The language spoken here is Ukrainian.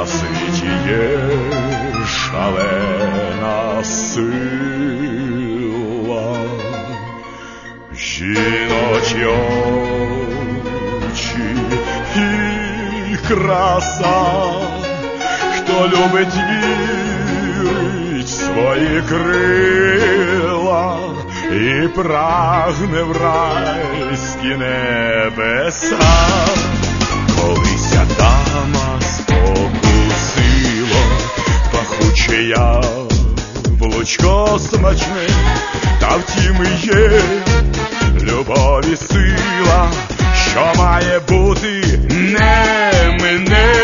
на світі є шалена сила, жіночі очі і краса. Хто любить, вірить в свої крила і прагне в райські небеса. Колись Адама спокусило пахуче яблучко смачне, та втім і є любові сила, що має бути, не мине.